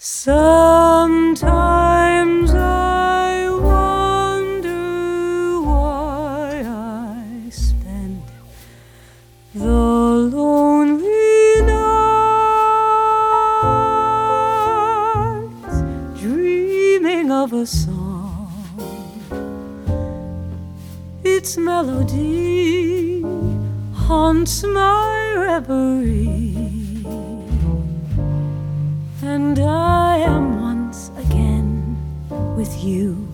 Sometimes I wonder why I spend the lonely nights dreaming of a song. Its melody haunts my reverie, and I am once again with you.